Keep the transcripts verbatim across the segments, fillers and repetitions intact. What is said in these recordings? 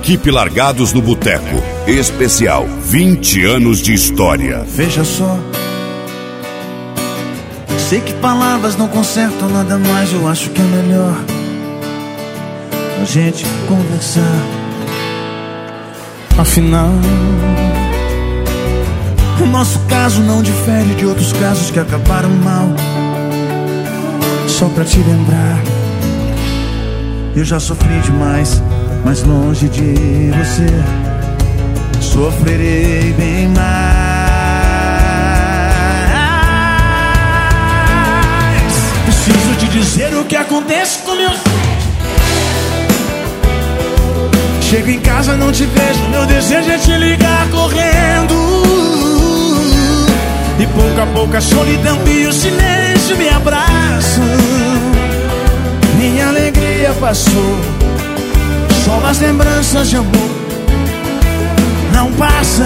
Equipe Largados no Boteco. Especial vinte anos de história. Veja só, sei que palavras não consertam nada mais. Eu acho que é melhor a gente conversar. Afinal, o nosso caso não difere de outros casos que acabaram mal. Só pra te lembrar, eu já sofri demais, mas longe de você sofrerei bem mais. Preciso te dizer o que acontece com meus... Chego em casa, não te vejo, meu desejo é te ligar correndo. E pouco a pouco a solidão e o silêncio me abraçam. Minha alegria passou, só as lembranças de amor não passam.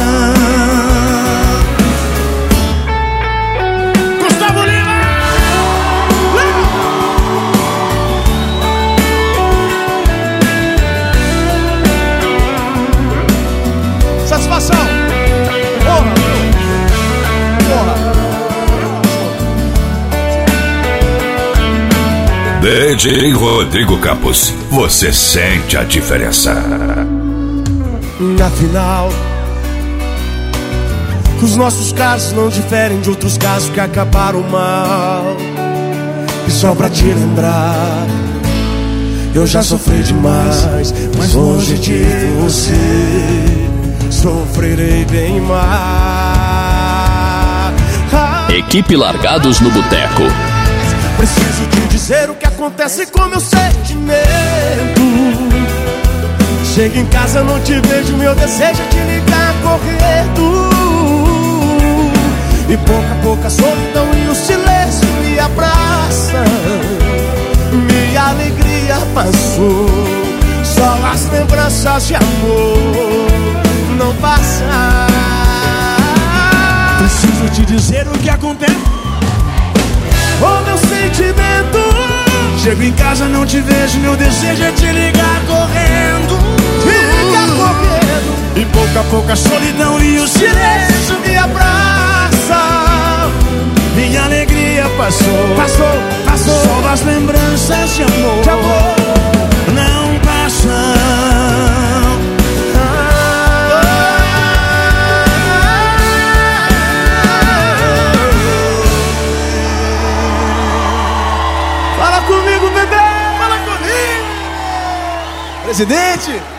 Gustavo Lima! Satisfação! Porra! Porra! D J Rodrigo Campos, você sente a diferença. Afinal, os nossos casos não diferem de outros casos que acabaram mal. E só pra te lembrar, eu já sofri demais, mas longe de você sofrerei bem mais. Ah, Equipe Largados no Boteco. preciso te dizer o que acontece com meu sentimento. Chego em casa, não te vejo, meu desejo é te ligar correndo. E pouco a pouco a solidão e o silêncio me abraçam. Minha alegria passou, só as lembranças de amor não passam. Preciso te dizer o que acontece. O meu sentimento. Chego em casa, não te vejo, meu desejo é te ligar correndo. Fica correndo. E pouco a pouco a solidão e o silêncio me abraça. Minha alegria passou, Passou, passou. só as lembranças de amor, De amor não passam. Fala comigo, bebê. Fala comigo, presidente.